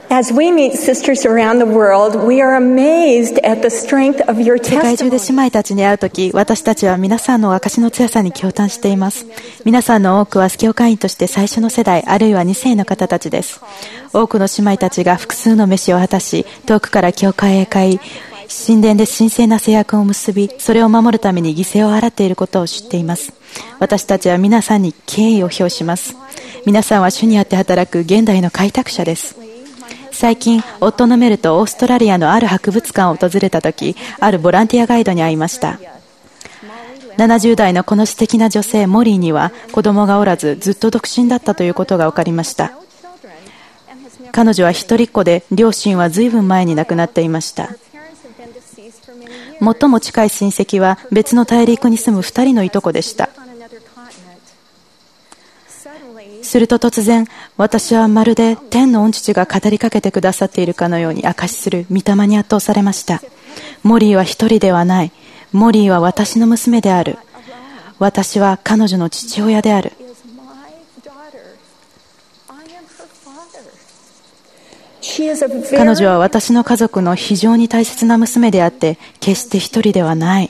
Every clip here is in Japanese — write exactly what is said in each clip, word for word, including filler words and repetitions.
As we meet sisters around the world, we are amazed at the strength of your 世界中で姉 testimony. 妹たちに会うとき、私たちは皆さんの証の強さに驚嘆しています。皆さんの多くは教会員として最初の世代、あるいはに世の方たちです。多くの姉妹たちが複数の召しを果たし、遠くから教会へ帰り、神殿で神聖な制約を結び、それを守るために犠牲を払っていることを知っています。私たちは皆さんに敬意を表します。皆さんは主にあって働く現代の開拓者です。最近、夫のメルとオーストラリアのある博物館を訪れたとき、あるボランティアガイドに会いました。ななじゅう代のこの素敵な女性モリーには子供がおらず、ずっと独身だったということが分かりました。彼女は一人っ子で、両親はずいぶん前に亡くなっていました。最も近い親戚は別の大陸に住む二人のいとこでした。すると突然、私はまるで天の御父が語りかけてくださっているかのように証しする御霊に圧倒されました。モリーは一人ではない。モリーは私の娘である。私は彼女の父親である。彼女は私の家族の非常に大切な娘であって、決して一人ではない。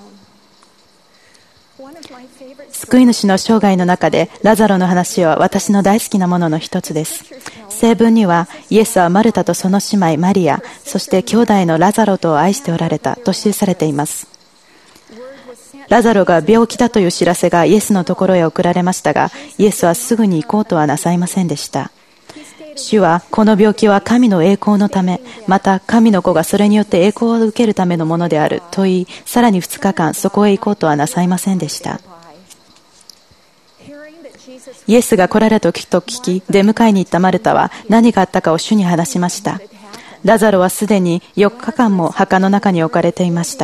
救い主の生涯の中でラザロの話は私の大好きなものの一つです。聖文にはイエスはマルタとその姉妹マリア、そして兄弟のラザロとを愛しておられたと記されています。ラザロが病気だという知らせがイエスのところへ送られましたが、イエスはすぐに行こうとはなさいませんでした。主はこの病気は神の栄光のため、また神の子がそれによって栄光を受けるためのものであると言い、さらにふつかかんそこへ行こうとはなさいませんでした。イエスが来られたと聞き、出迎えに行ったマルタは何があったかを主に話しました。ラザロはすでによっかかんも墓の中に置かれていました。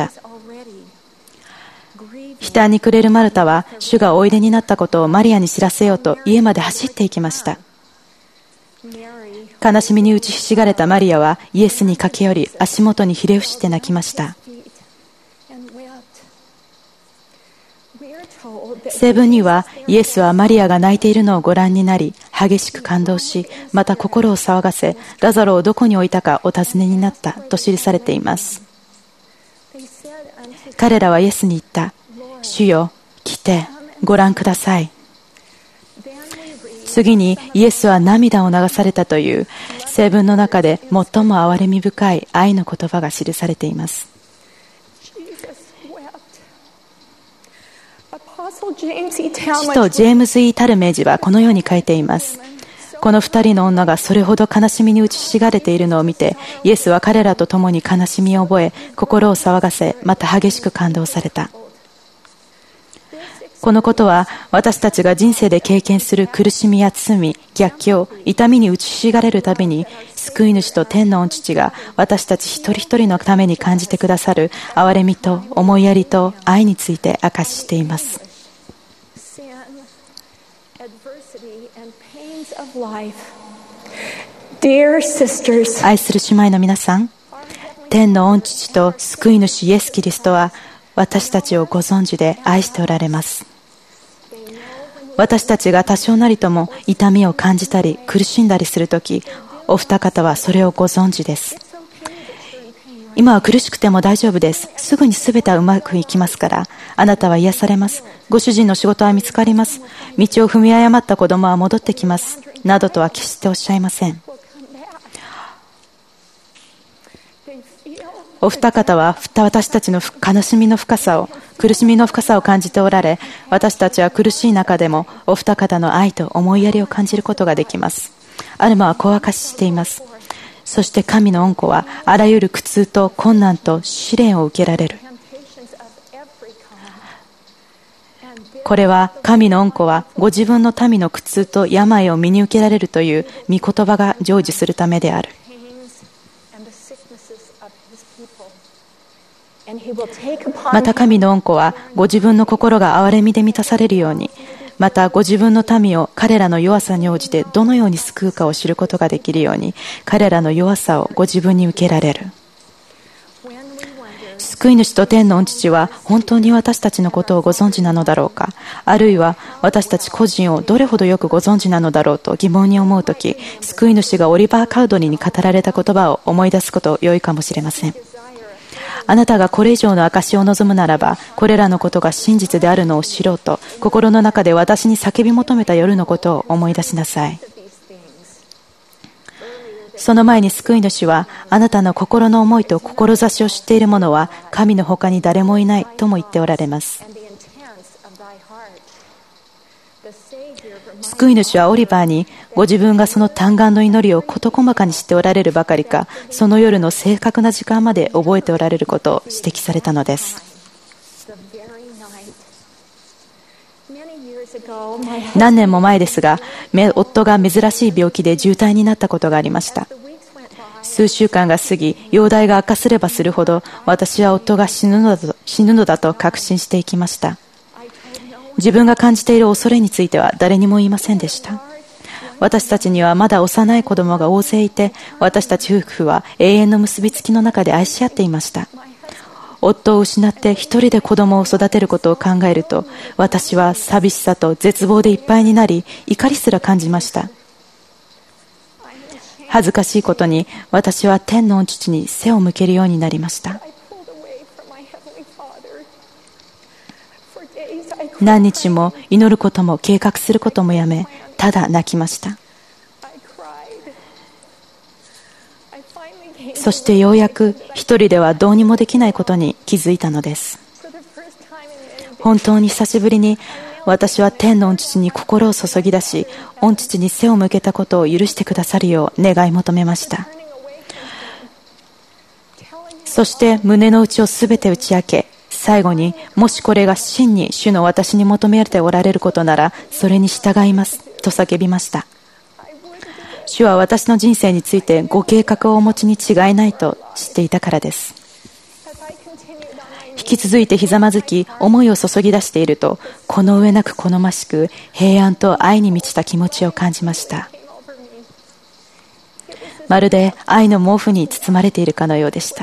悲嘆に暮れるマルタは主がおいでになったことをマリアに知らせようと家まで走っていきました。悲しみに打ちひしがれたマリアはイエスに駆け寄り、足元にひれ伏して泣きました。聖文にはイエスはマリアが泣いているのをご覧になり、激しく感動し、また心を騒がせ、ラザロをどこに置いたかお尋ねになったと記されています。彼らはイエスに言った。主よ、来てご覧ください。次にイエスは涙を流されたという聖文の中で最も憐れみ深い愛の言葉が記されています。使徒ジェームズ・イー・タルメージはこのように書いています。この二人の女がそれほど悲しみに打ちひしがれているのを見て、イエスは彼らと共に悲しみを覚え、心を騒がせ、また激しく感動された。このことは私たちが人生で経験する苦しみや罪、逆境、痛みに打ちひしがれるたびに、救い主と天の御父が私たち一人一人のために感じてくださる憐れみと思いやりと愛について明かししています。愛する姉妹の皆さん、天の御父と救い主イエス・キリストは私たちをご存知で愛しておられます。私たちが多少なりとも痛みを感じたり苦しんだりするとき、お二方はそれをご存知です。今は苦しくても大丈夫です。すぐに全てはうまくいきますから。あなたは癒されます。ご主人の仕事は見つかります。道を踏み誤った子供は戻ってきます。などとは決しておっしゃいません。お二方は私たちの悲しみの深さを、苦しみの深さを感じておられ、私たちは苦しい中でもお二方の愛と思いやりを感じることができます。アルマはこう明かししています。そして神の御子はあらゆる苦痛と困難と試練を受けられる。これは神の御子はご自分の民の苦痛と病を身に受けられるという御言葉が成就するためである。また神の御子はご自分の心が憐れみで満たされるように、またご自分の民を彼らの弱さに応じてどのように救うかを知ることができるように、彼らの弱さをご自分に受けられる。 救い主と天の御父は本当に私たちのことをご存知なのだろうか、あるいは私たち個人をどれほどよくご存知なのだろうと疑問に思うとき、救い主がオリバー・カウドリに語られた言葉を思い出すこと良いかもしれません。あなたがこれ以上の証しを望むならば、これらのことが真実であるのを知ろうと心の中で私に叫び求めた夜のことを思い出しなさい。その前に救い主は、あなたの心の思いと志を知っている者は神の他に誰もいないとも言っておられます。救い主はオリバーに、ご自分がその嘆願の祈りを事細かに知っておられるばかりか、その夜の正確な時間まで覚えておられることを指摘されたのです。何年も前ですが、夫が珍しい病気で重体になったことがありました。数週間が過ぎ、容体が悪化すればするほど、私は夫が死ぬのだと、死ぬのだと確信していきました。自分が感じている恐れについては誰にも言いませんでした。私たちにはまだ幼い子供が大勢いて、私たち夫婦は永遠の結びつきの中で愛し合っていました。夫を失って一人で子供を育てることを考えると、私は寂しさと絶望でいっぱいになり、怒りすら感じました。恥ずかしいことに、私は天の御父に背を向けるようになりました。何日も祈ることも計画することもやめ、ただ泣きました。そしてようやく一人ではどうにもできないことに気づいたのです。本当に久しぶりに私は天の御父に心を注ぎ出し、御父に背を向けたことを許してくださるよう願い求めました。そして胸の内をすべて打ち明け、最後に、もしこれが真に主の私に求められておられることなら、それに従いますと叫びました。主は私の人生についてご計画をお持ちに違いないと知っていたからです。引き続いてひざまずき、思いを注ぎ出していると、この上なく好ましく平安と愛に満ちた気持ちを感じました。まるで愛の毛布に包まれているかのようでした。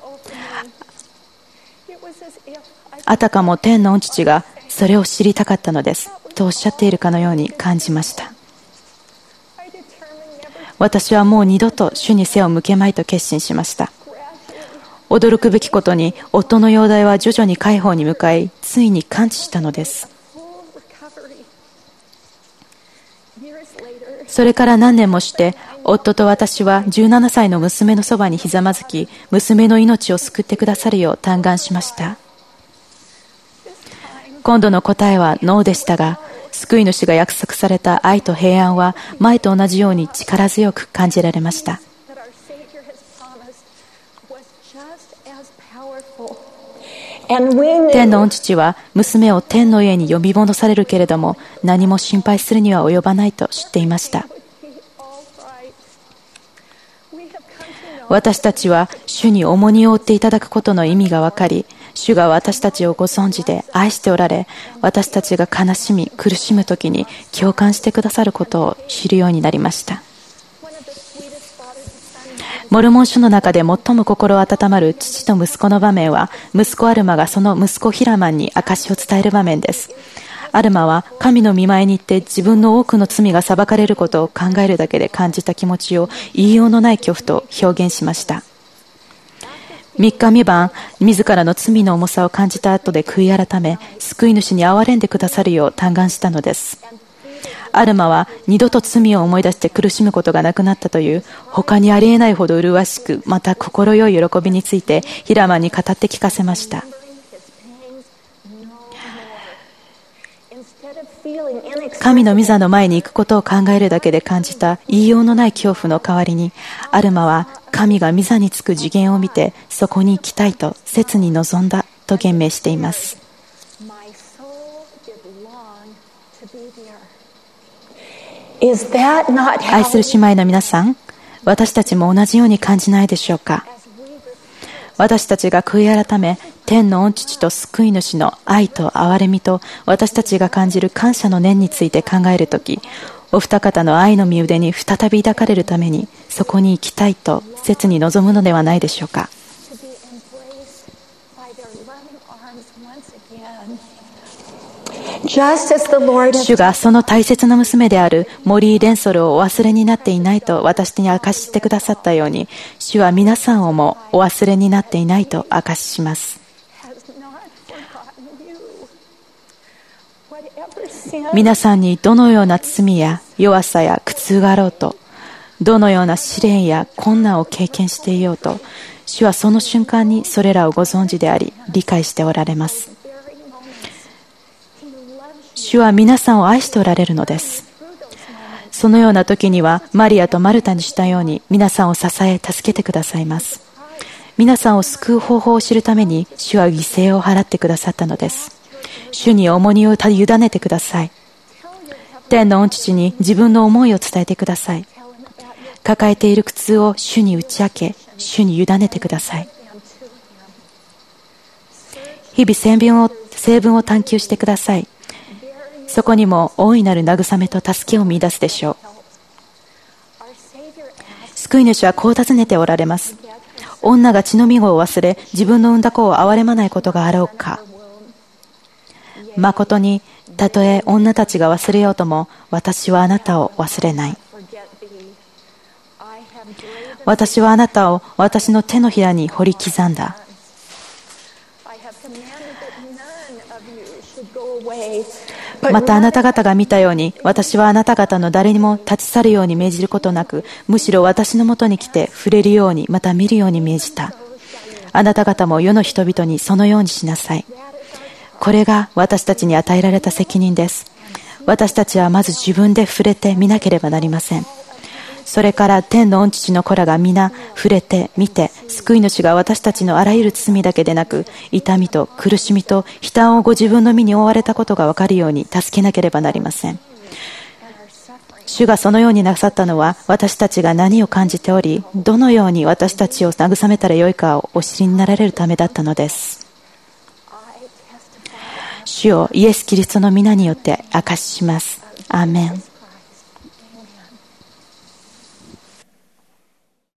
あたかも天の御父がそれを知りたかったのですとおっしゃっているかのように感じました。私はもう二度と主に背を向けまいと決心しました。驚くべきことに、夫の容体は徐々に快方に向かい、ついに完治したのです。それから何年もして、夫と私はじゅうななさいの娘のそばにひざまずき、娘の命を救ってくださるよう嘆願しました。今度の答えはノーでしたが、救い主が約束された愛と平安は前と同じように力強く感じられました。天の御父は娘を天の家に呼び戻されるけれども、何も心配するには及ばないと知っていました。私たちは主に重荷を負っていただくことの意味が分かり、主が私たちをご存知で愛しておられ、私たちが悲しみ苦しむときに共感してくださることを知るようになりました。モルモン書の中で最も心温まる父と息子の場面は、息子アルマがその息子ヒラマンに証を伝える場面です。アルマは神の御前に行って自分の多くの罪が裁かれることを考えるだけで感じた気持ちを言いようのない恐怖と表現しました。三日三晩自らの罪の重さを感じた後で悔い改め、救い主に憐れんでくださるよう嘆願したのです。アルマは二度と罪を思い出して苦しむことがなくなったという他にありえないほど麗しく、また心よい喜びについてヒラマンに語って聞かせました。神の御座の前に行くことを考えるだけで感じた言いようのない恐怖の代わりに、アルマは神が御座につく次元を見てそこに行きたいと切に望んだと言明しています。愛する姉妹の皆さん、私たちも同じように感じないでしょうか。私たちが悔い改め、天の御父と救い主の愛と憐れみと私たちが感じる感謝の念について考えるとき、お二方の愛の身腕に再び抱かれるためにそこに行きたいと切に望むのではないでしょうか。 Just as the Lord has 主がその大切な娘であるモリー・レンソルをお忘れになっていないと私に明かしてくださったように、主は皆さんをもお忘れになっていないと明かしします。皆さんにどのような罪や弱さや苦痛があろうと、どのような試練や困難を経験していようと、主はその瞬間にそれらをご存知であり、理解しておられます。主は皆さんを愛しておられるのです。そのような時にはマリアとマルタにしたように皆さんを支え助けてくださいます。皆さんを救う方法を知るために主は犠牲を払ってくださったのです。主に重荷を委ねてください。天の御父に自分の思いを伝えてください。抱えている苦痛を主に打ち明け、主に委ねてください。日々聖文を、聖文を探求してください。そこにも大いなる慰めと助けを見出すでしょう。救い主はこう尋ねておられます。女が血のみ子を忘れ、自分の産んだ子を憐れまないことがあろうか。誠に、たとえ女たちが忘れようとも、私はあなたを忘れない。私はあなたを私の手のひらに掘り刻んだ。またあなた方が見たように、私はあなた方の誰にも立ち去るように命じることなく、むしろ私のもとに来て触れるように、また見るように命じた。あなた方も世の人々にそのようにしなさい。これが私たちに与えられた責任です。私たちはまず自分で触れて見なければなりません。それから天の御父の子らが皆触れて見て、救い主が私たちのあらゆる罪だけでなく、痛みと苦しみと悲嘆をご自分の身に負われたことが分かるように助けなければなりません。主がそのようになさったのは、私たちが何を感じており、どのように私たちを慰めたらよいかをお知りになられるためだったのです。主をイエス・キリストの皆によって証しします。アーメン。